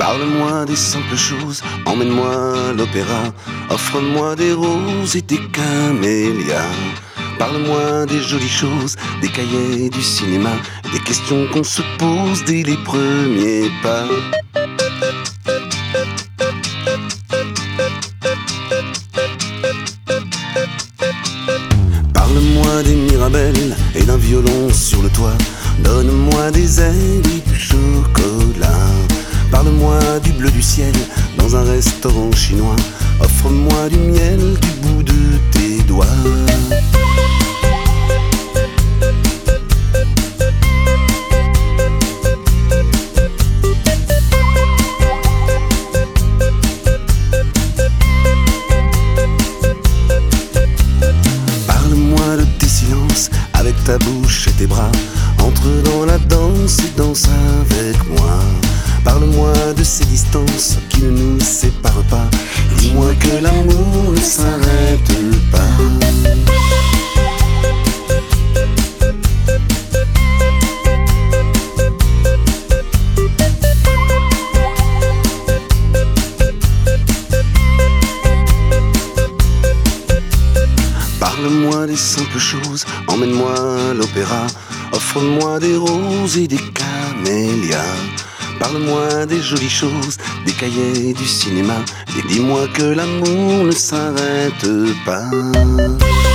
Parle-moi des simples choses, emmène-moi à l'opéra. Offre-moi des roses et des camélias. Parle-moi des jolies choses, des cahiers du cinéma, des questions qu'on se pose dès les premiers pas. Parle-moi des Mirabelles et d'un violon sur le toit. Donne-moi des ailes et du chocolat. Parle-moi du bleu du ciel dans un restaurant chinois. Offre-moi du miel du bout de tes doigts. Parle-moi de tes silences avec ta bouche et tes bras. Entre dans la danse et danse avec moi. Parle-moi de ces distances qui ne nous séparent pas. Dis-moi que l'amour ne s'arrête pas. Parle-moi des simples choses, emmène-moi à l'opéra. Offre-moi des roses et des camélias. Parle-moi des jolies choses, des cahiers du cinéma. Et dis-moi que l'amour ne s'arrête pas.